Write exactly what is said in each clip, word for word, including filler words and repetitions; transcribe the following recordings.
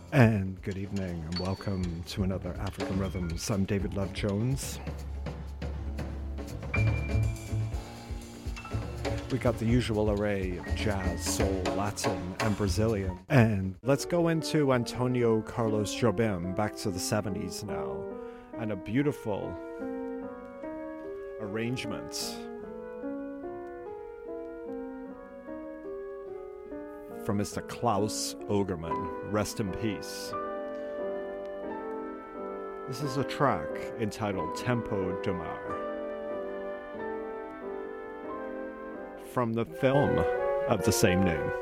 And good evening, and welcome to another African Rhythms. I'm David Love Jones. We got the usual array of jazz, soul, Latin, and Brazilian. And let's go into Antonio Carlos Jobim, back to the seventies now, and a beautiful arrangement from Mister Klaus Ogerman. Rest in peace. This is a track entitled Tempo do Mar, from the film of the same name.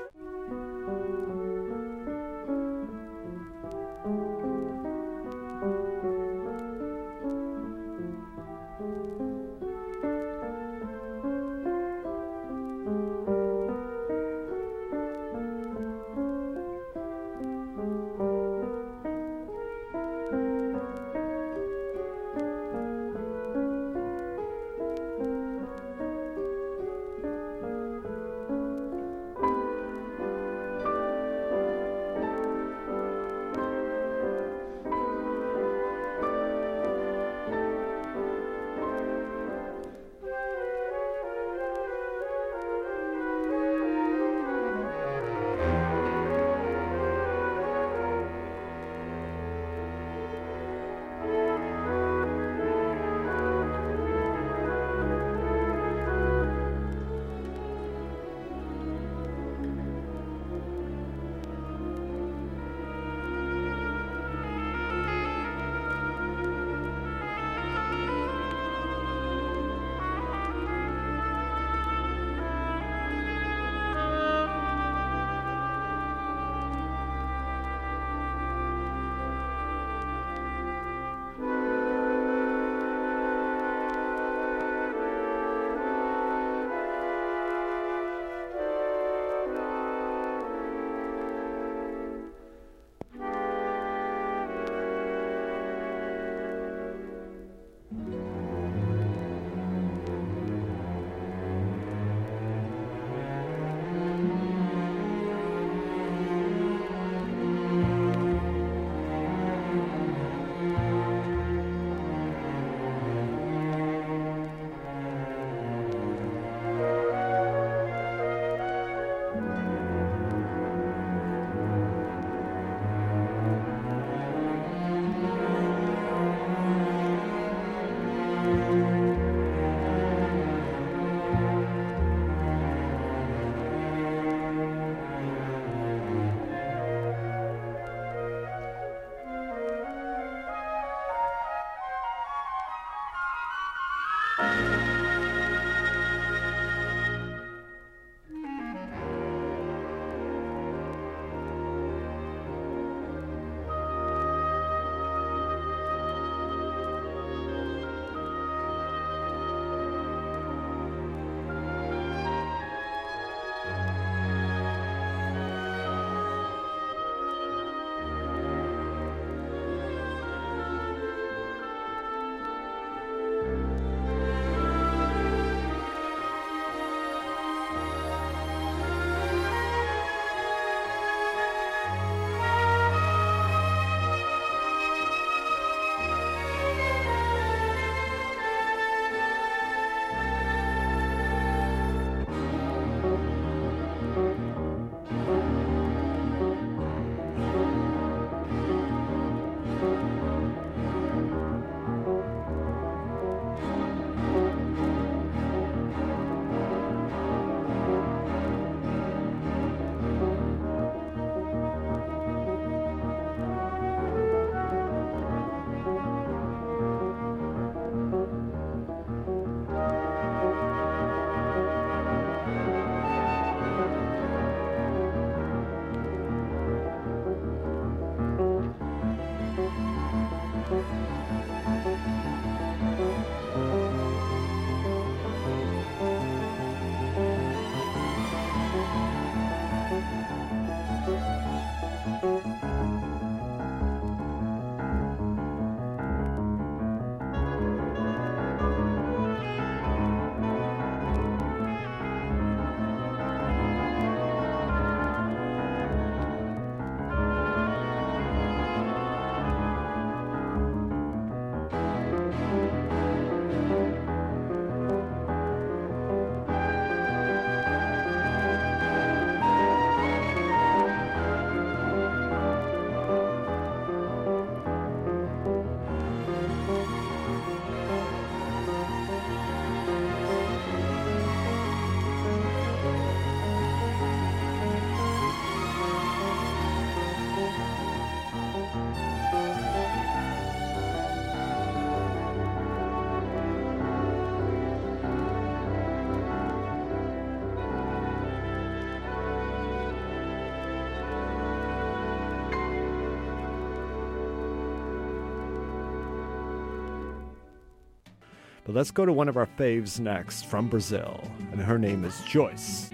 But let's go to one of our faves next from Brazil, and her name is Joyce.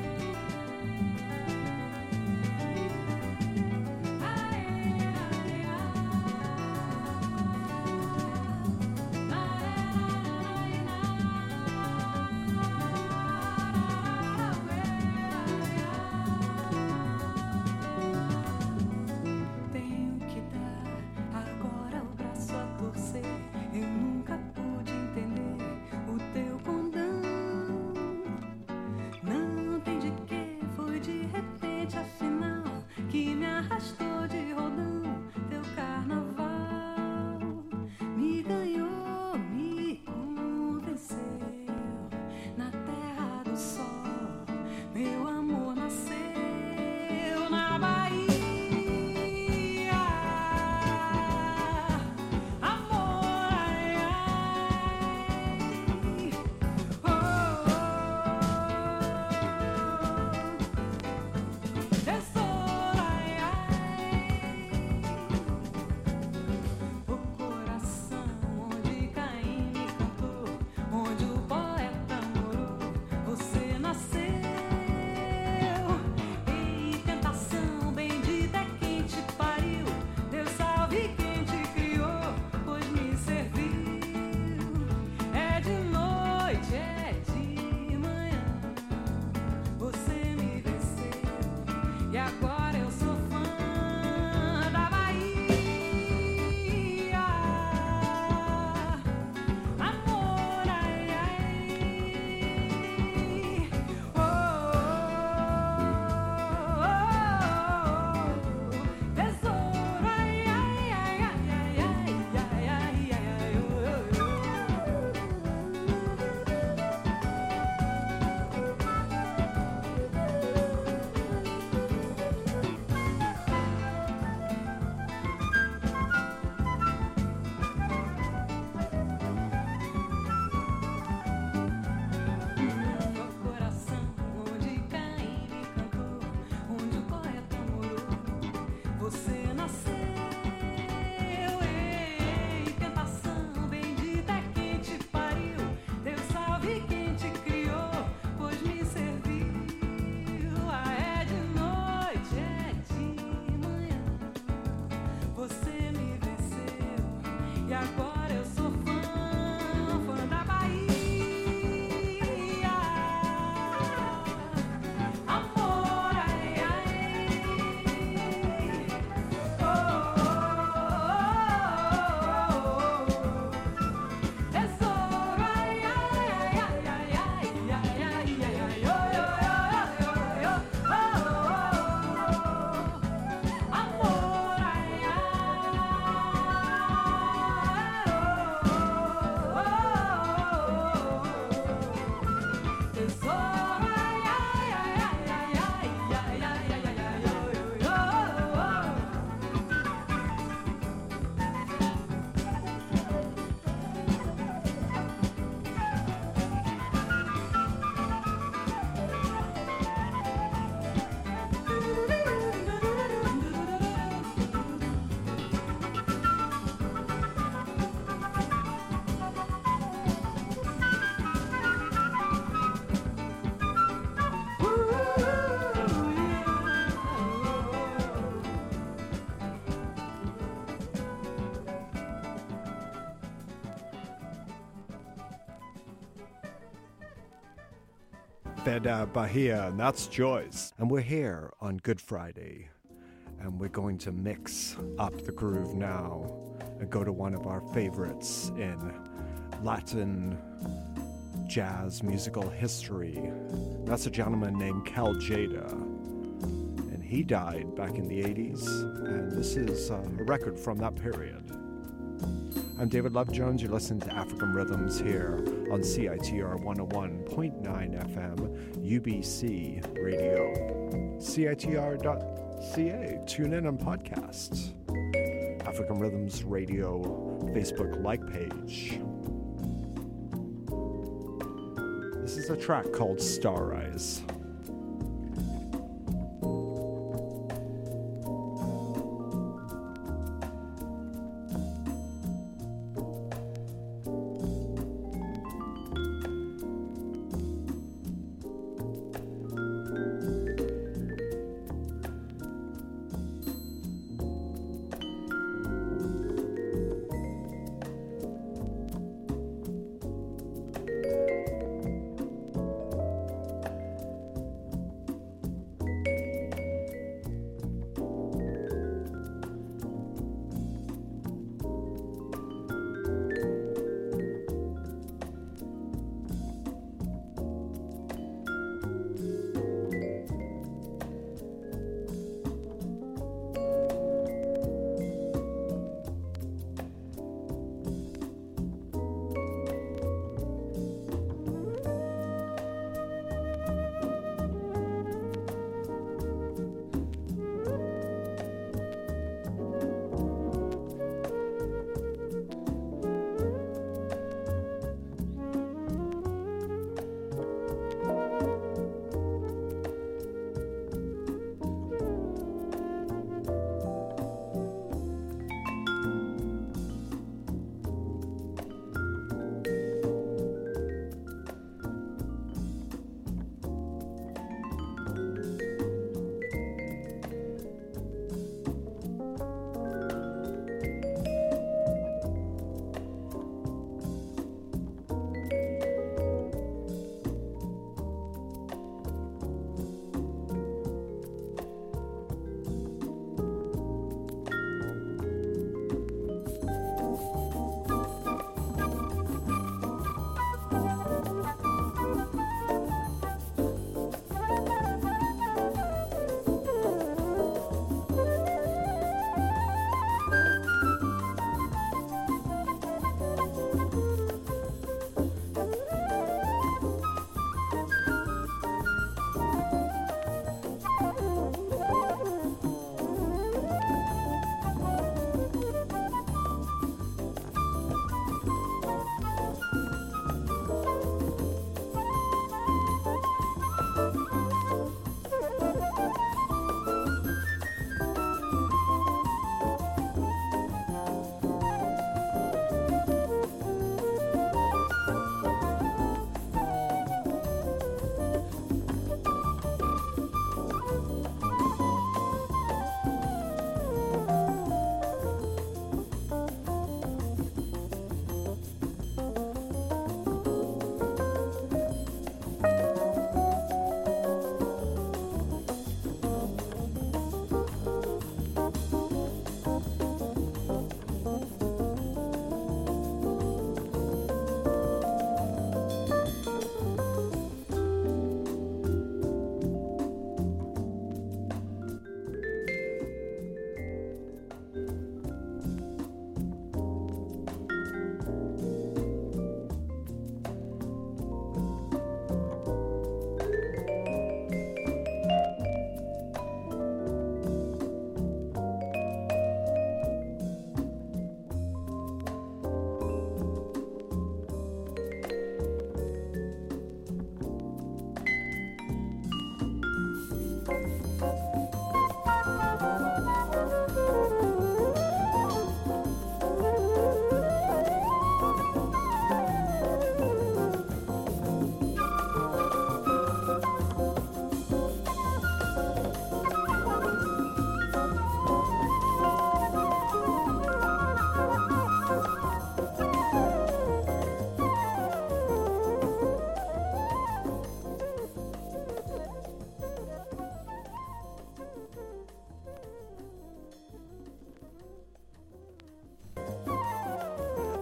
Feda Bahia, and that's Joyce. And we're here on Good Friday, and we're going to mix up the groove now and go to one of our favorites in Latin jazz musical history. That's a gentleman named Cal Tjader, and he died back in the eighties, and this is uh, a record from that period. I'm David Love Jones. You're listening to African Rhythms here on C I T R one oh one point nine F M, U B C Radio, C I T R dot C A. Tune in on podcasts. African Rhythms Radio Facebook like page. This is a track called Star Eyes.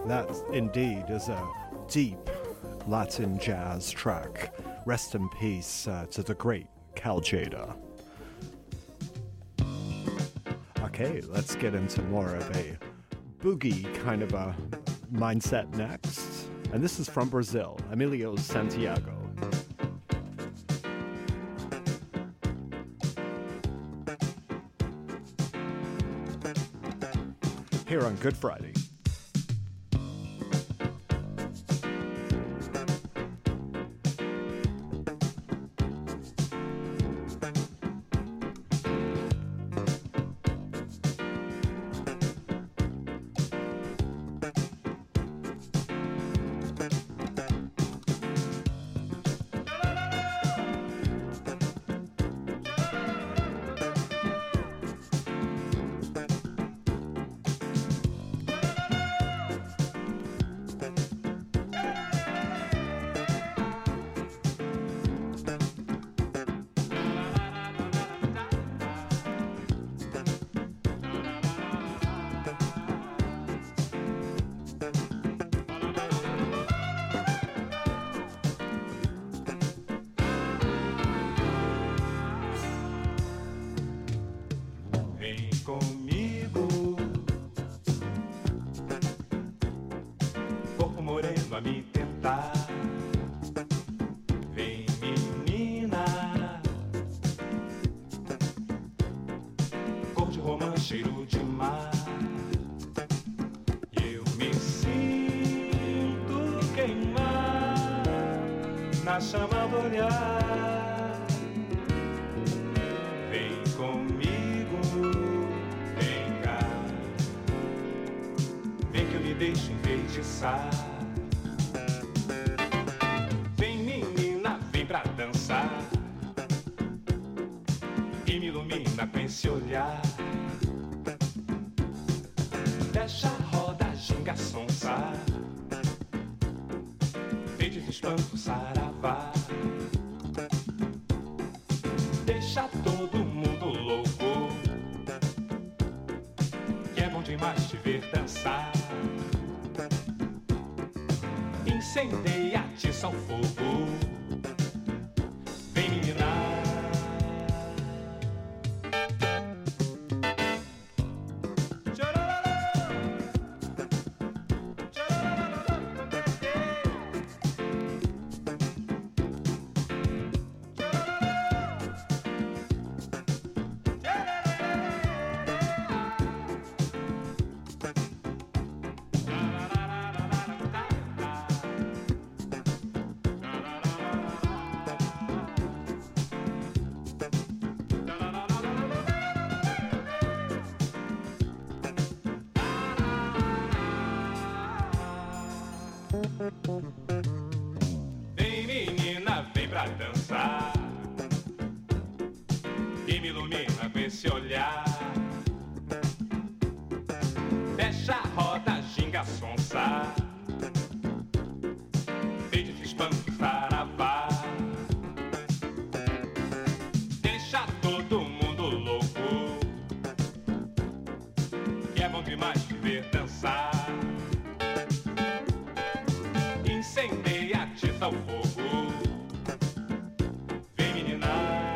That indeed is a deep Latin jazz track. Rest in peace uh, to the great Cal Tjader. Okay, let's get into more of a boogie kind of a mindset next. And this is from Brazil, Emilio Santiago. Here on Good Friday. Me tentar, vem menina, cor de romã, cheiro de mar, eu me sinto queimar na chama do olhar. Vem comigo, vem cá, vem que eu me deixo enfeitiçar. E me ilumina com esse olhar. Deixa a roda, ginga, sonsa, feitiço, espanto, saravá. Deixa todo mundo louco, que é bom demais te ver dançar. Incendeia, atiça o fogo. Vem menina. Vem menina, vem pra dançar e me ilumina com esse olhar. Deixa a roda, ginga, sonsa, feitiço, espanto, saravá. Deixa todo mundo louco, que é bom demais te ver dançar. Incendeia, atiça o fogo. Vem menina.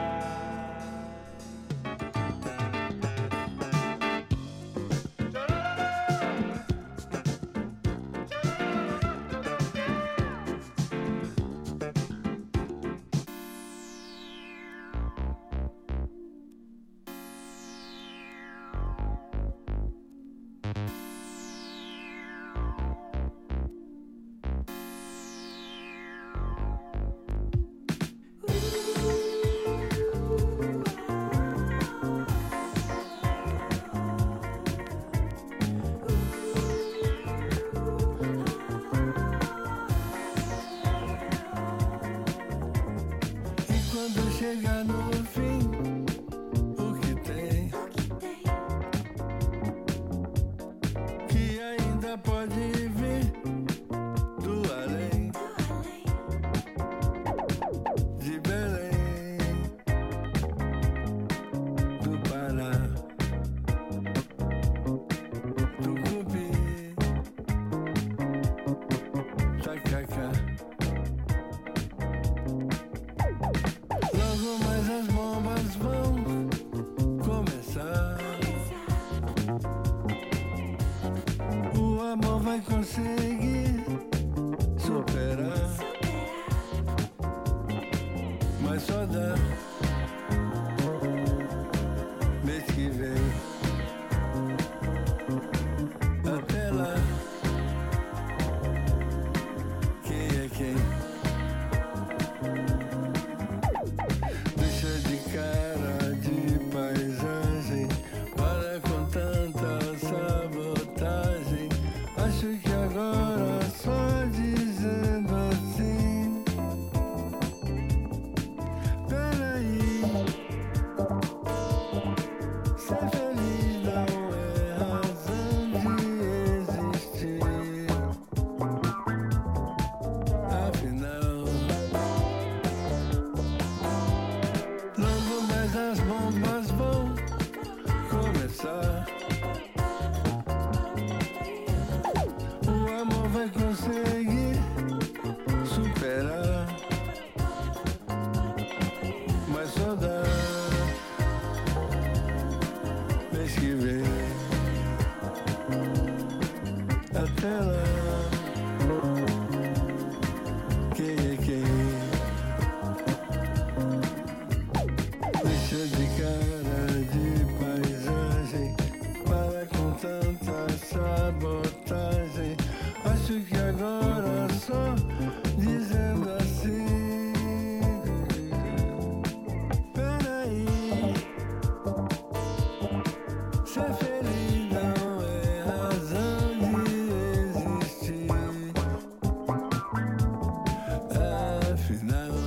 Chegar no fim, o que tem, que ainda pode vir do além, de Belém, do Pará, Tucupi, vai conseguir superar, mas só dá mês que vem. Até lá, quem é quem? Deixa de cara de paisagem, para com tanta sabotagem. Acho que agora só dizendo assim. Peraí, ser feliz não é razão de existir. Afinal, logo mais as bombas vão começar. O amor vai conseguir superar, mas só dá mês que vem. Até lá, quem é quem? Deixa de cara de paisagem, para com tanta sabotagem. Acho que agora só dizendo assim. Peraí, ser feliz não é razão de existir. Afinal,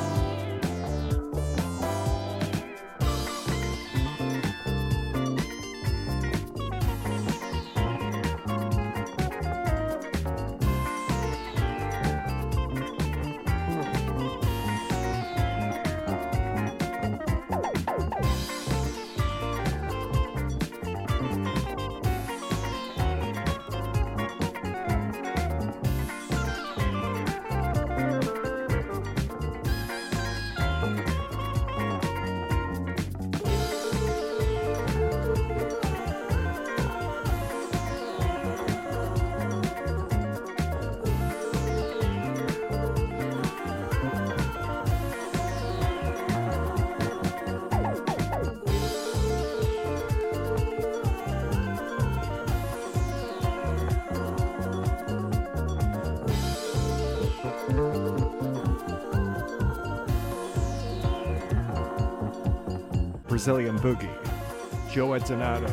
Brazilian Boogie, Joe Donato,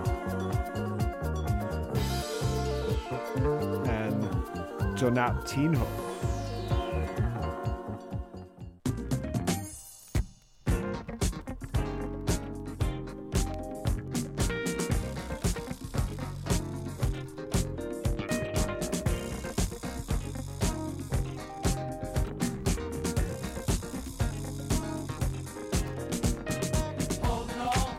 and Donatinho. Holding on,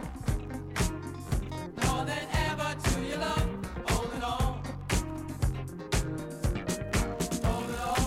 more than ever to your love. Holding on, holding on.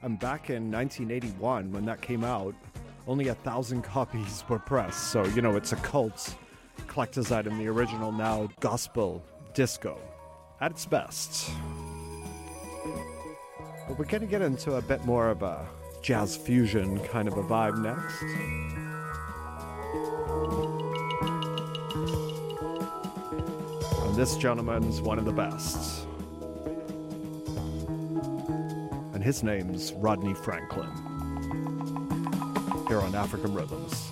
And back in nineteen eighty-one, when that came out, only a thousand copies were pressed. So, you know, it's a cult collector's item, the original now gospel disco at its best. But we're going to get into a bit more of a jazz fusion kind of a vibe next. And this gentleman's one of the best. And his name's Rodney Franklin. Here on African Rhythms.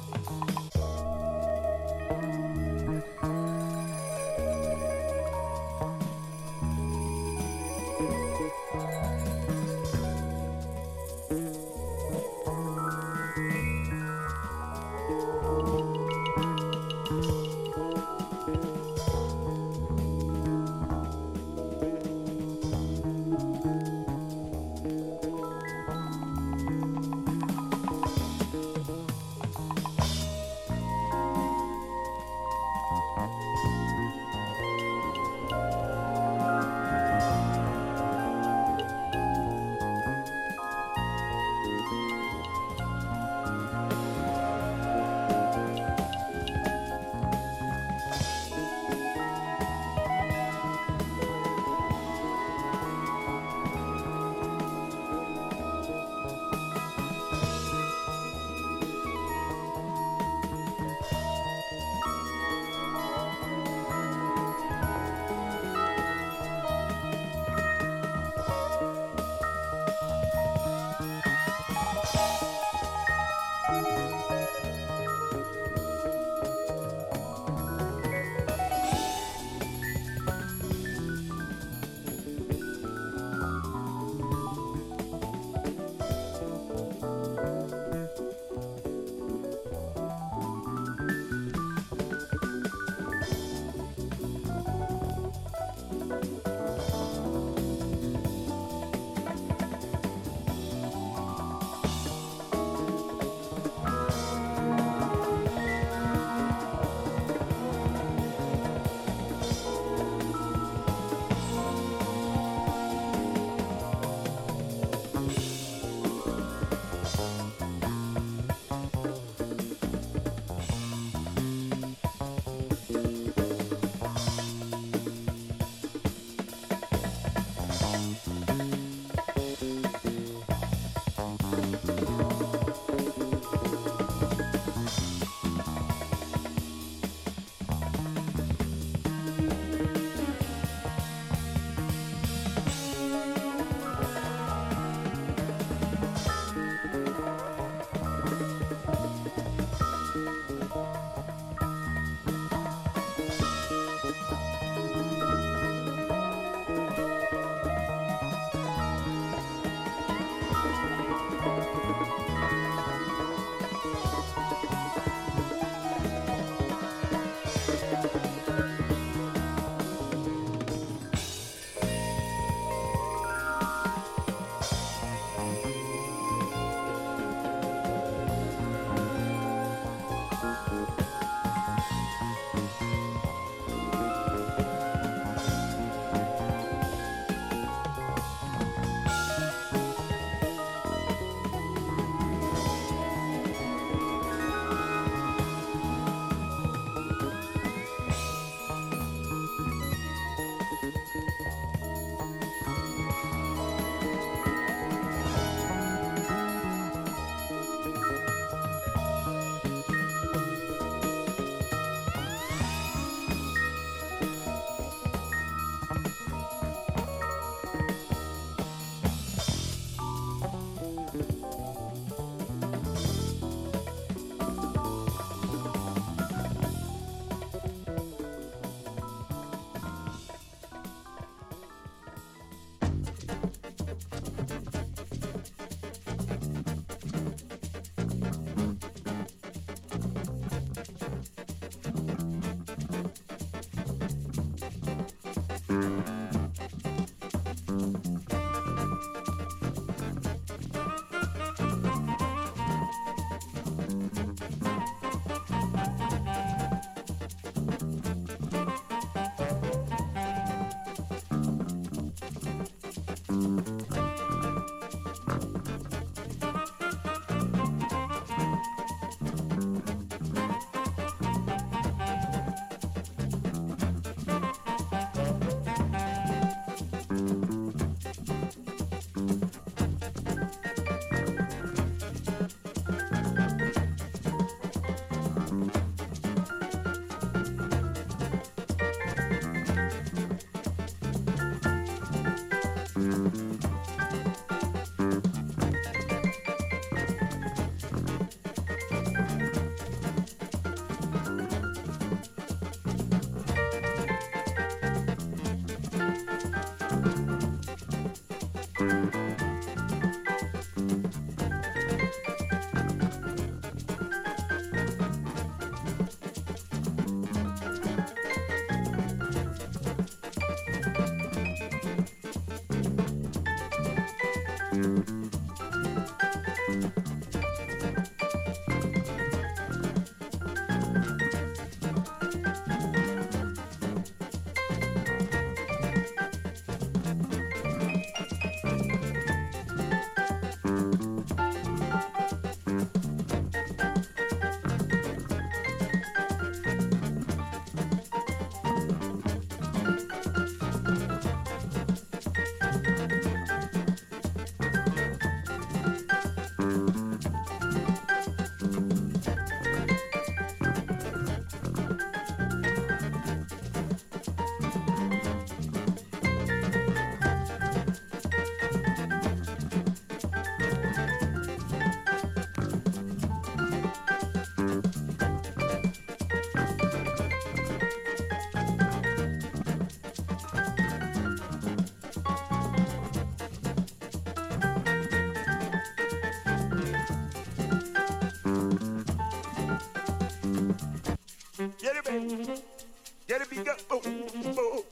Get it, be go. Oh, oh.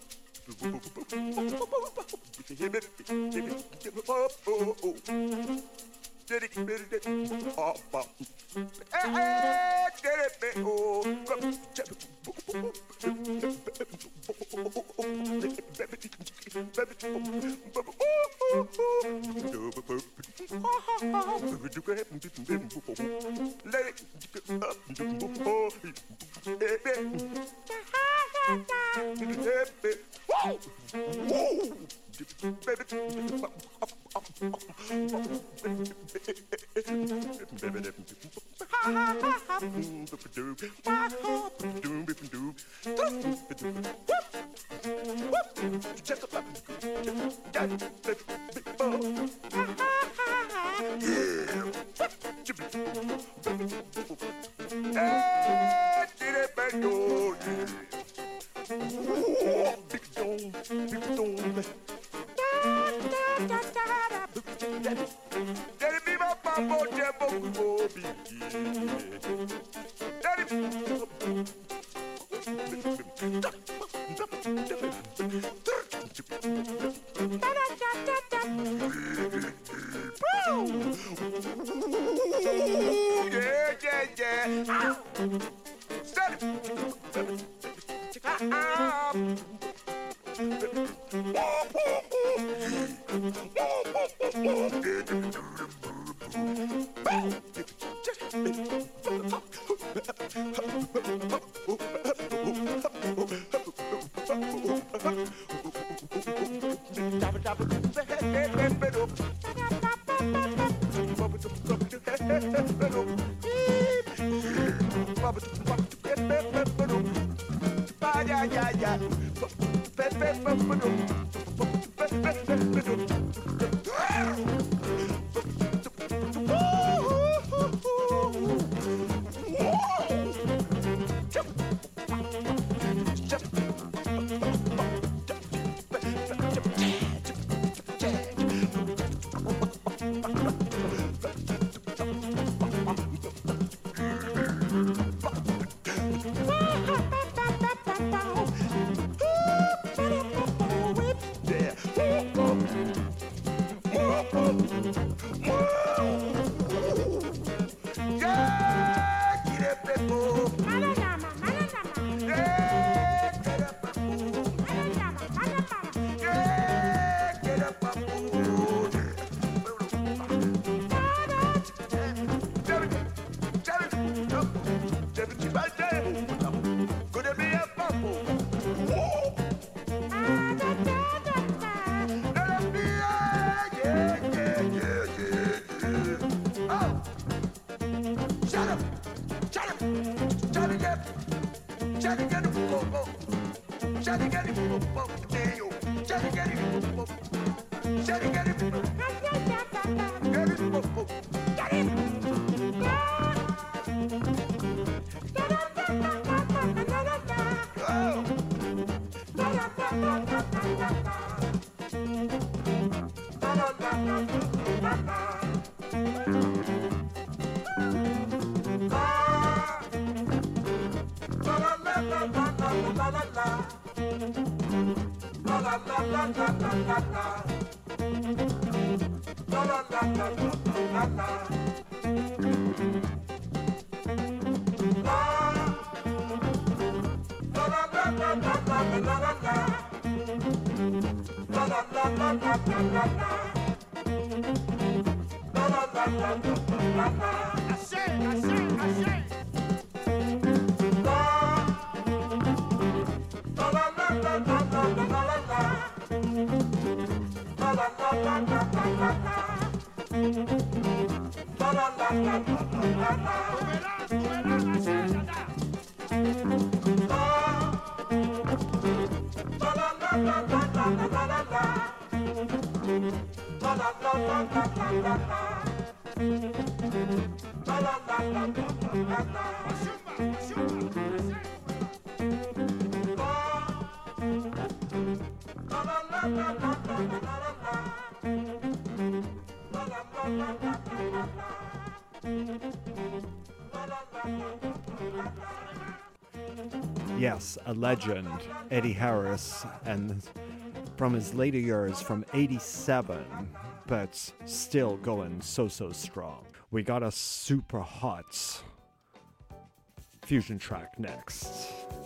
Yes, a legend, Eddie Harris, and from his later years, from eighty-seven, but still going so, so strong. We got a super hot fusion track next.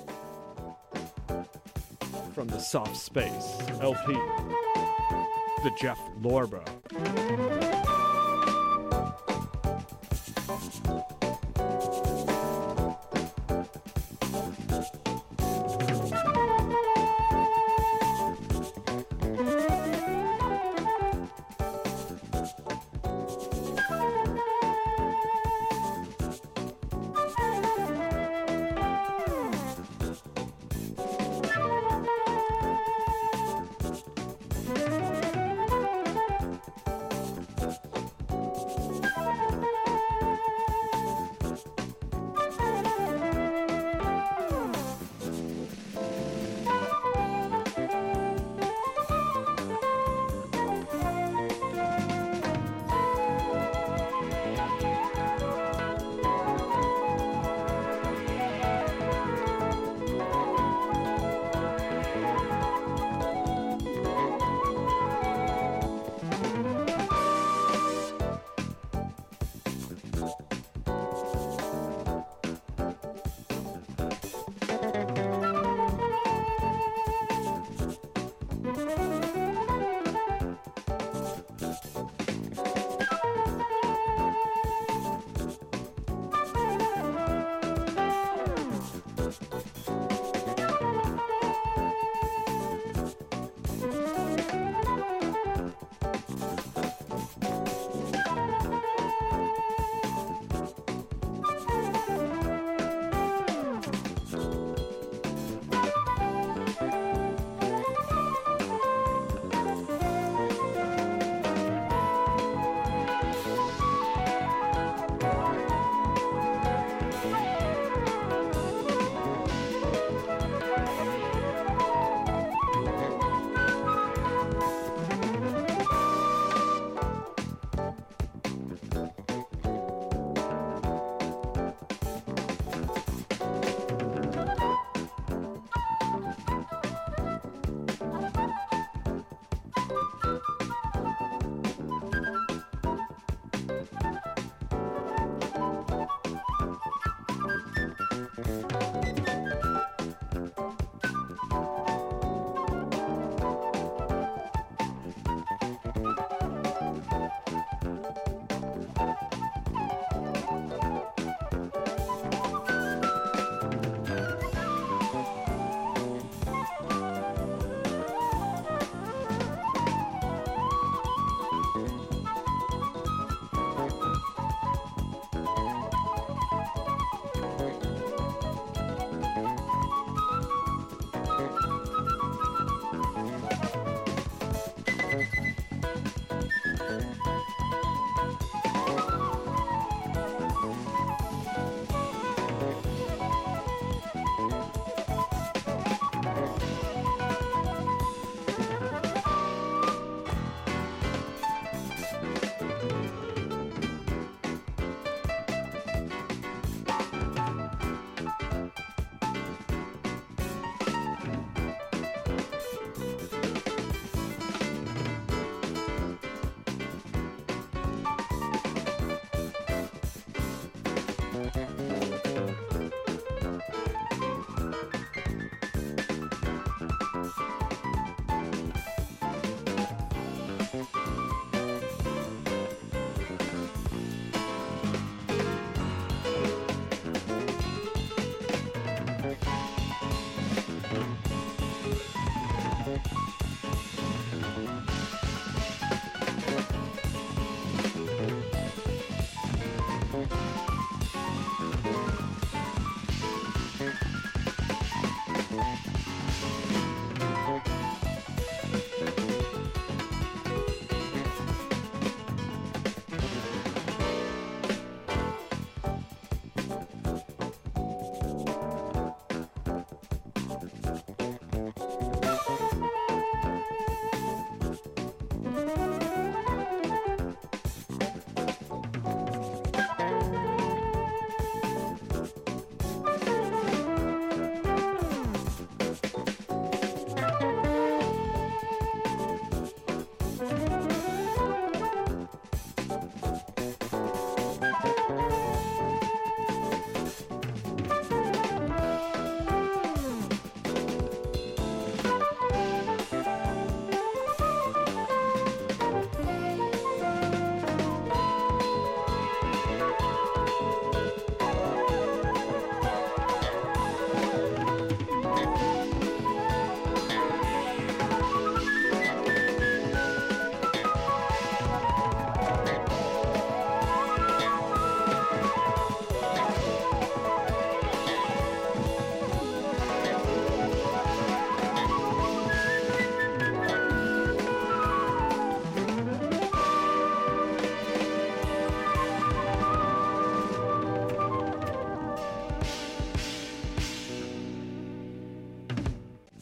From the Soft Space L P, the Jeff Lorber.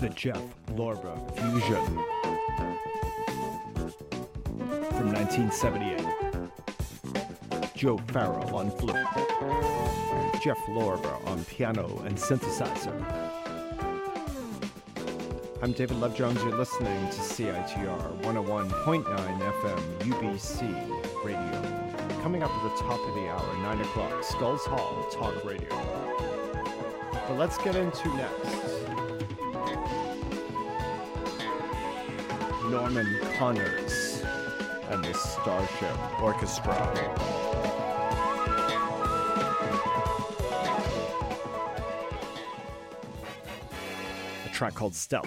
the Jeff Lorber Fusion from nineteen seventy-eight. Joe Farrell on flute, Jeff Lorber on piano and synthesizer. I'm David Love Jones. You're listening to C I T R one oh one point nine F M U B C Radio. Coming up at the top of the hour, nine o'clock, Skulls Hall Talk Radio. But let's get into next. Norman Connors and the Starship Orchestra. A track called Stella.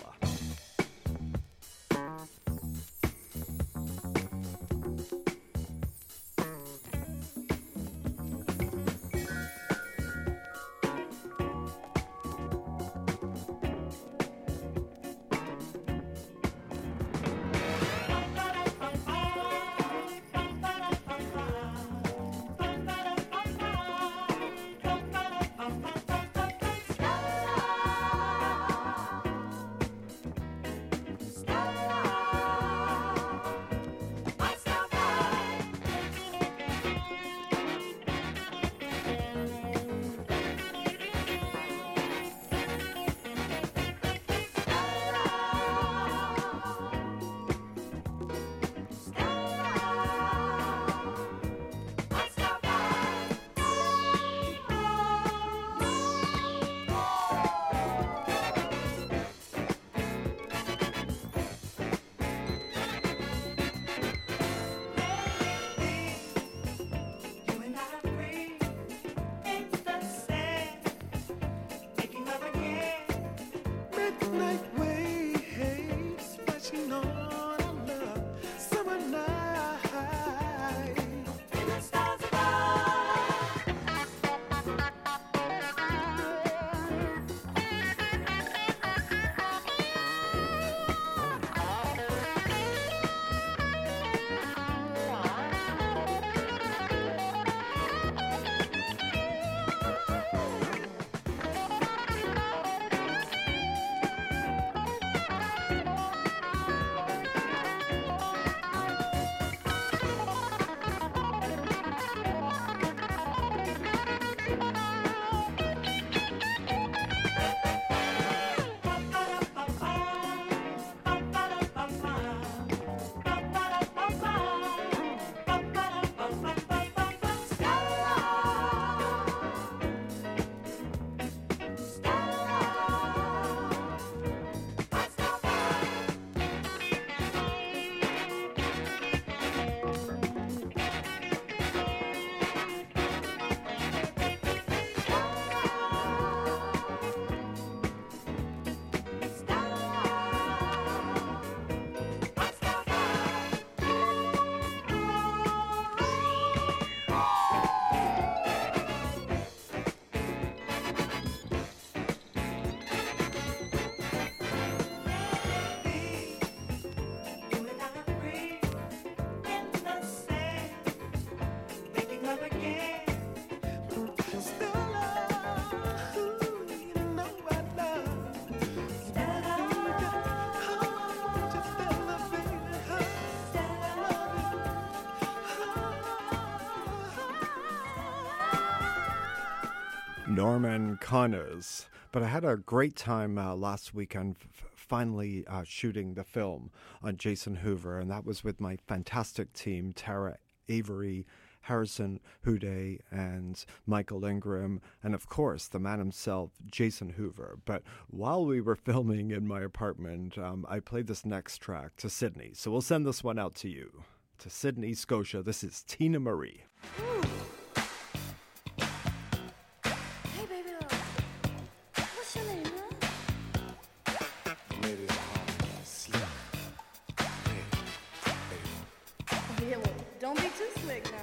Norman Connors. But I had a great time uh, last weekend f- finally uh, shooting the film on Jason Hoover, and that was with my fantastic team, Tara Avery, Harrison Houday, and Michael Ingram, and of course the man himself, Jason Hoover. But while we were filming in my apartment, um, I played this next track to Sydney. So we'll send this one out to you. To Sydney, Scotia, this is Tina Marie. Ooh. Hey, baby, what's your name, huh? Maybe I'm slick. Hey, baby. Oh, yeah, well, don't be too slick now.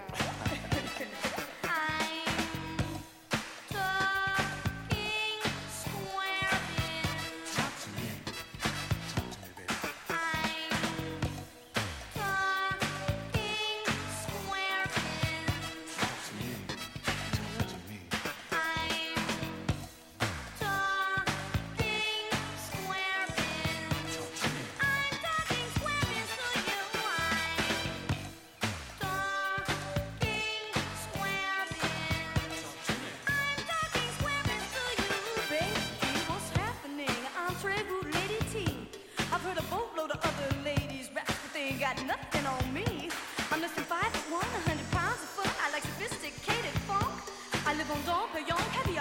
Talk to me, baby.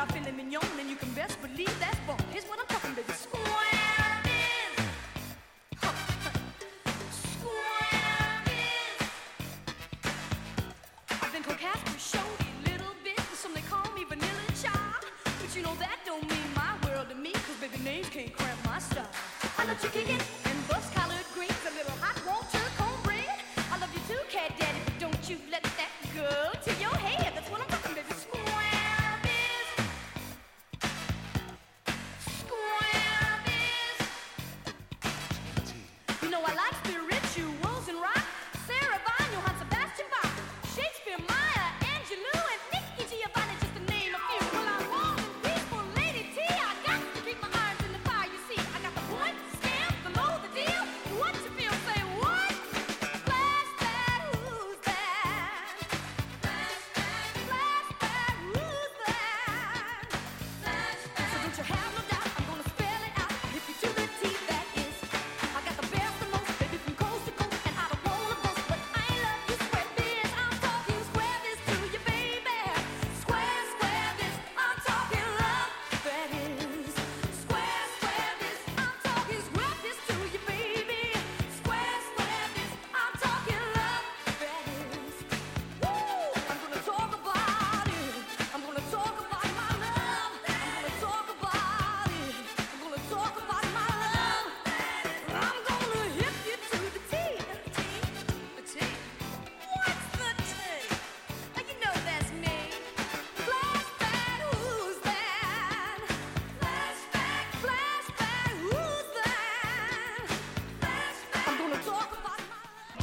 our filet mignon, and you can best believe that's bon. Here's what I'm talking, baby. Square biz. Huh. Square biz. I've been coquette for showy little bit, and some they call me Vanilla Child. But you know that don't mean my world to me, cause baby names can't cramp my style. I love chicken and bus-collared greens, a little hot water cornbread. I love you too, cat daddy, but don't you let that go to your head. That's what I'm talking, baby. Square biz. Square biz. You know I like spirituals and rock. Sarah Vaughan, Johann Sebastian Bach, Shakespeare, Maya Angelou, and Nikki Giovanni, just to name a few. Well, I'm warm and peaceful, Lady T. I got to keep my irons in the fire. You see, I got the point, scam, the low, the deal. What you feel? Say what? Flash that, who's that? Flash that, flash that, who's that? Flash that. So don't you have no doubt, I'm gonna spell it out. If you to the T, that is. I got the best and most, baby, from coast to coast, and I don't wanna boast, but I love you, square biz. I'm talking square biz to you, baby. Square, square biz. I'm talking love, that is. Square, square biz. I'm talking square biz to you, baby. Square, square biz. I'm talking love, that is. Woo! I'm gonna talk about it. I'm gonna talk about my love. I'm gonna talk about it. I'm gonna talk about my love. I'm gonna hip you to the T. The T? What's the T? Now you know that's me. Flashback, who's that? Flashback, flashback, who's that? Flashback. I'm gonna talk about my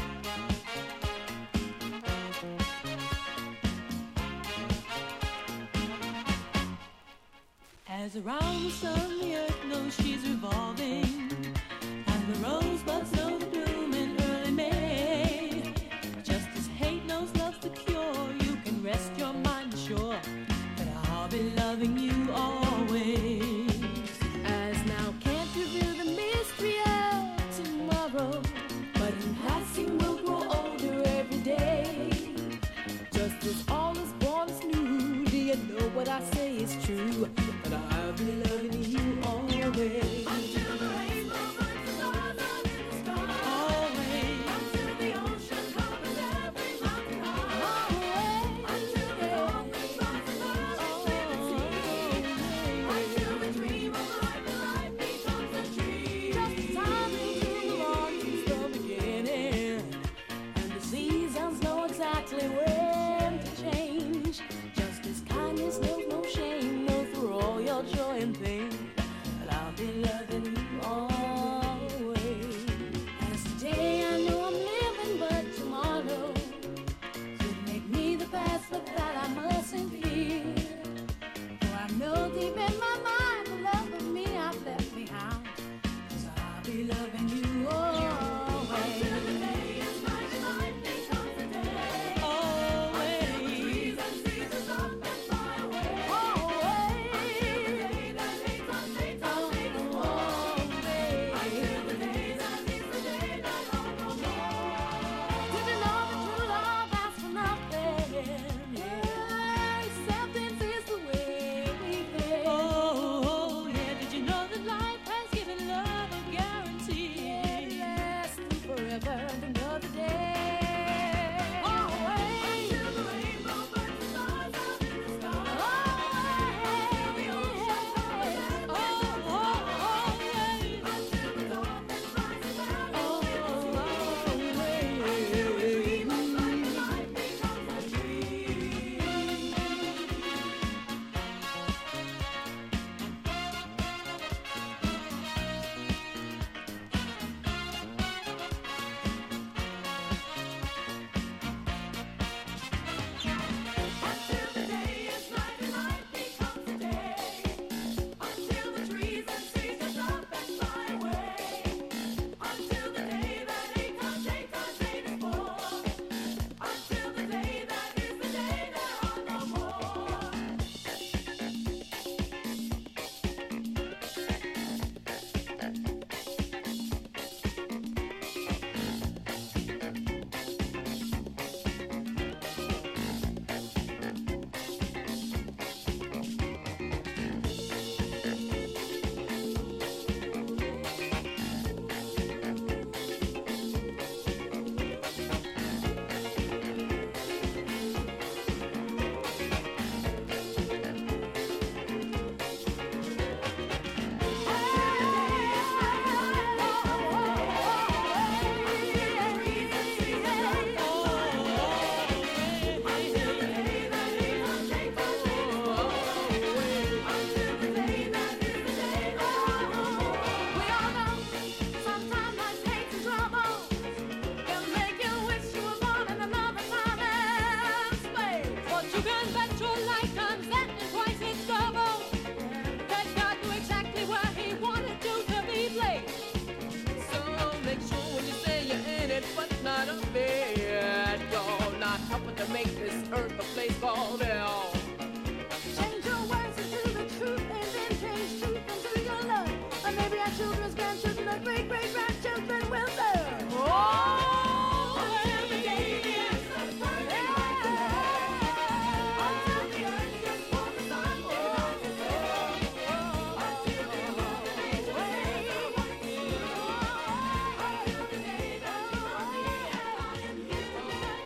As around the sun the earth knows she's revolving, and the rosebuds know the bloom in early May. Just as hate knows love's the cure, you can rest your mind assured that I'll be loving you always. As now can't reveal the mystery of tomorrow, but in passing we'll grow older every day. Just as all is born is new, do you know what I say is true? That I'll be loving you always. Until the rainbow burns the stars out in the sky. Always. Until the ocean covers every mountain high. Always. Until the ocean burns the stars out in the sea. Until the dream of life and life becomes a dream. Just as time into the Lord is the beginning, and the seasons know exactly when to change. Just as kindness knows no shame, knows through all your joy and pain, that I'll be loving you always. As today I know I'm living, but tomorrow could make me the past, but that I mustn't fear. For I know deep in my mind the love of me I've left behind, 'cause I'll be loving you always. Until the day is night and night becomes the day. Always. Until the trees and seasons up and fly away. Always. Until the day that hates us hates us hates us always. Until the day that is the day that all no more. Did you know that true love asks for nothing? Yeah. Acceptance is the way we feel.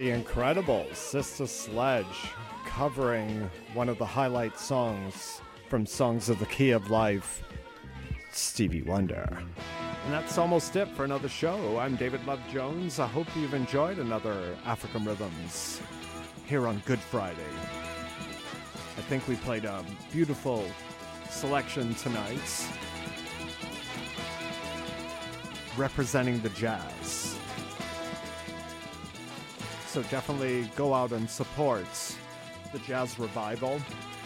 The incredible Sister Sledge covering one of the highlight songs from Songs of the Key of Life, Stevie Wonder. And that's almost it for another show. I'm David Love Jones. I hope you've enjoyed another African Rhythms here on Good Friday. I think we played a beautiful selection tonight representing the jazz. So definitely go out and support the Jazz Revival.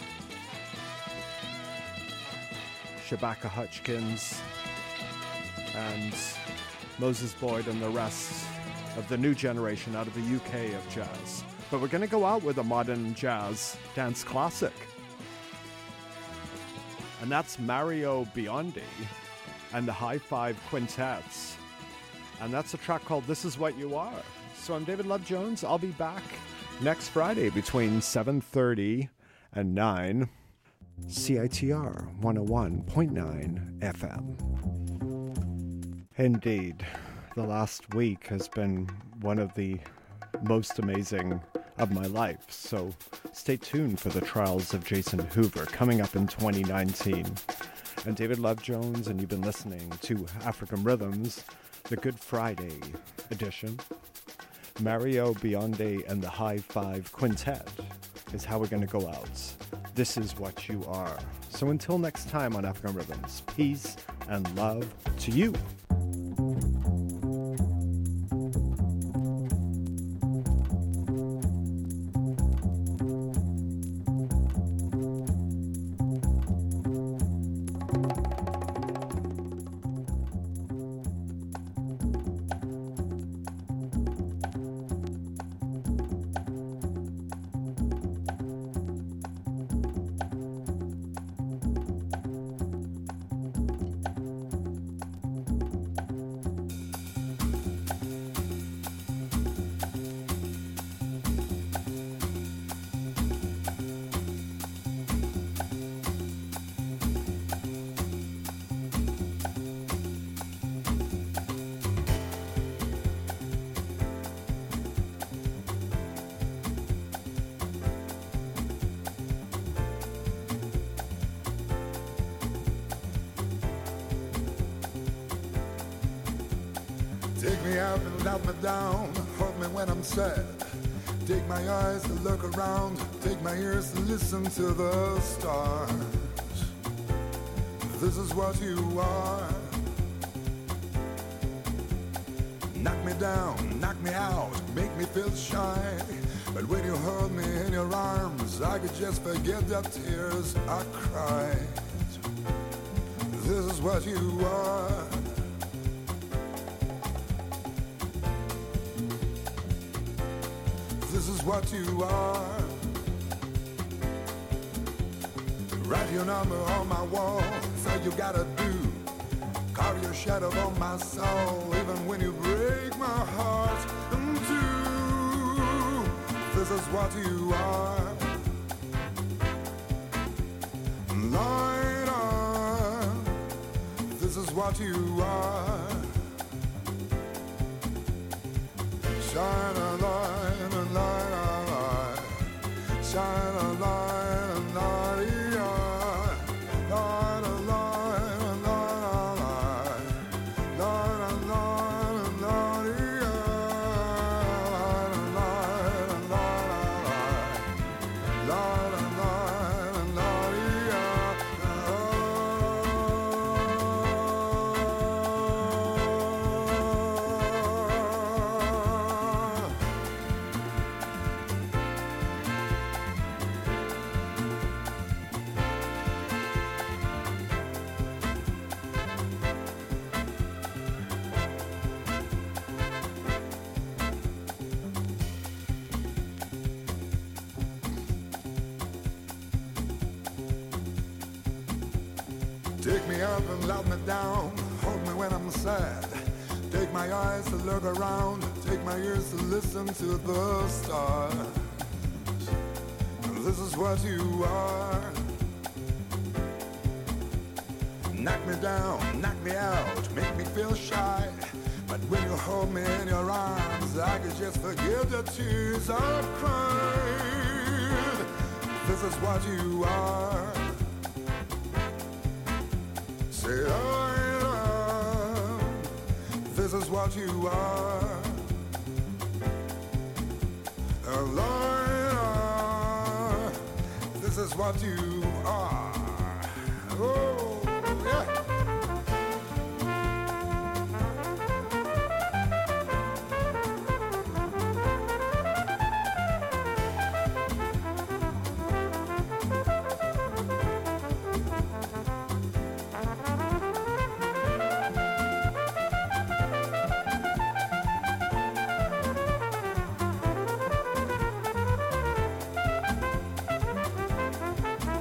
Shabaka Hutchins and Moses Boyd and the rest of the new generation out of the U K of jazz. But we're going to go out with a modern jazz dance classic. And that's Mario Biondi and the High Five Quintets. And that's a track called This Is What You Are. So I'm David Love Jones. I'll be back next Friday between seven thirty and nine. C I T R one oh one point nine F M. Indeed, the last week has been one of the most amazing of my life. So stay tuned for the Trials of Jason Hoover coming up in twenty nineteen. And David Love Jones, and you've been listening to African Rhythms, the Good Friday edition. Mario Biondi and the High Five Quintet is how we're going to go out. This is what you are. So until next time on African Rhythms, peace and love to you. Take me up and let me down, hold me when I'm sad. Take my eyes to look around, take my ears to listen to the stars. This is what you are. Knock me down, knock me out, make me feel shy. But when you hold me in your arms, I could just forget the tears I cried. This is what you are. This is what you are. Write your number on my wall, say you gotta do. Carve your shadow on my soul, even when you break my heart in two. This is what you are. Light on. This is what you are. Shine a light, a light, a light. Shine a light, a light, yeah. Light a light, a light, a light. Light a light, a light, yeah. Light a light, a light, a light. Light a light, a light, yeah. Take me up and let me down, hold me when I'm sad. Take my eyes to look around, take my ears to listen to the stars. This is what you are. Knock me down, knock me out, make me feel shy. But when you hold me in your arms, I could just forget the tears I've cried. This is what you are. Say I love. This is what you are. A lawyer. This is what you are. Oh, yeah.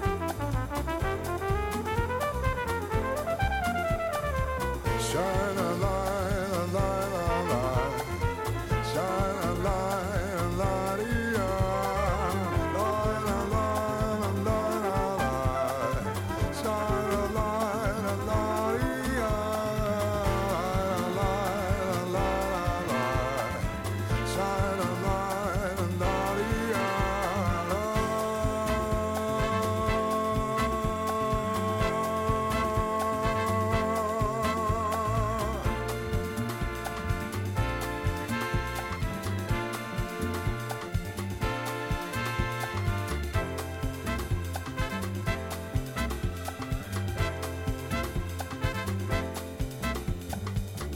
Shine a